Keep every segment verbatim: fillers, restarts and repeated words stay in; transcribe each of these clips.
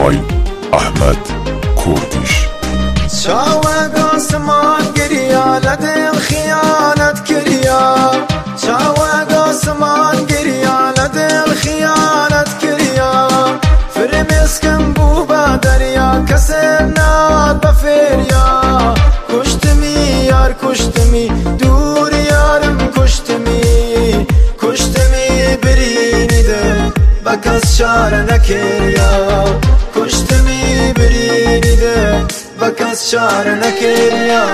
آقای احمد کوردیش. چاوه قاسمان گریا لدل خیانت کریا، چاوه قاسمان گریا لدل خیانت کریا، فرمسکن بو با دریا کسر ناد بفریا، کشتمی یار کشتمی دور یارم کشتمی، کشتمی برینی دل بکس شار نکریا، کشتمی برینی دل بکس شار نکریا.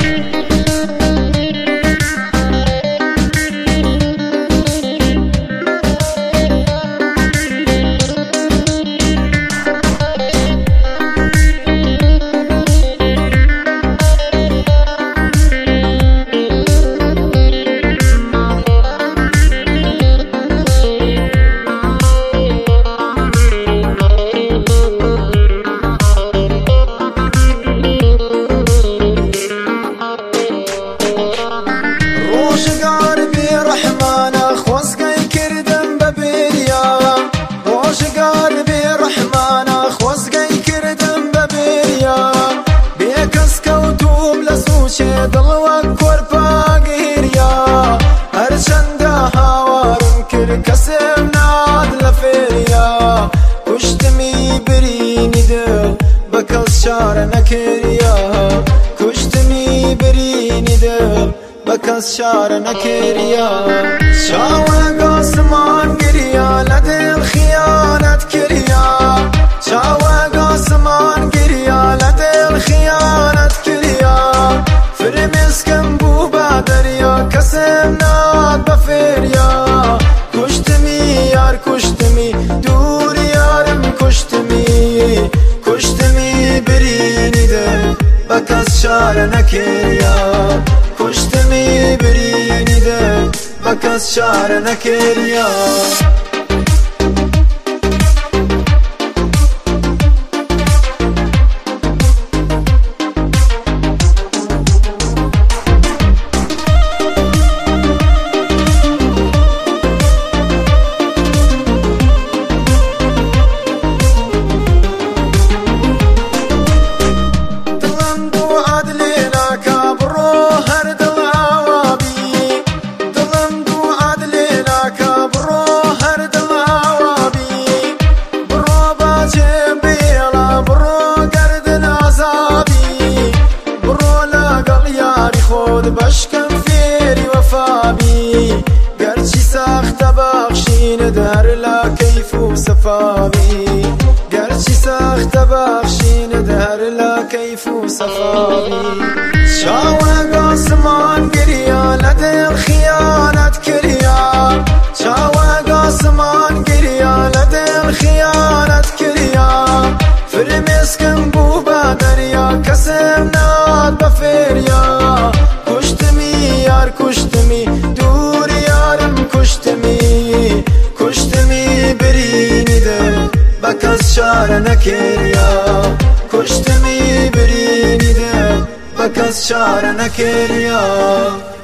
روشگار بی رحمانا خوزگای کردم ببریا، روشگار بی رحمانا خوزگای کردم ببریا، بی کس کوتوم لسوچه دل و کرپا گیریا، هر چند هاوارم کر کسم ناد لفریا، کشتمی برینی دل بکس شار نکریا، کشتمی برینی دل بکس شار نکریا. چاوه قاسمان گریا لدل خیانت کریا، چاوه قاسمان گریا لدل خیانت کریا، فرمسکن بو با دریا کسم ناد بفریا، کشتمی یار کشتمی دور یارم کشتمی، کشتمی برینی دل بکس شار نکریا، کشتمی برینی دل بکس شار نکریا. بشکم فیری وفابی گرچی سخت بخشین در لا کیف و صفابی، گرچی سخت بخشین در لا کیف و صفابی. چاوه قاسمان گریا لدل خیانت کریا، چاوه قاسمان گریا لدل خیانت کریا، فرمسکن بو با دریا کسم ناد بفریا، یار کشتمی دور یارم کشتمی، کشتمی برینی دل بکس شار نکریا، کشتمی برینی دل بکس شار نکریا.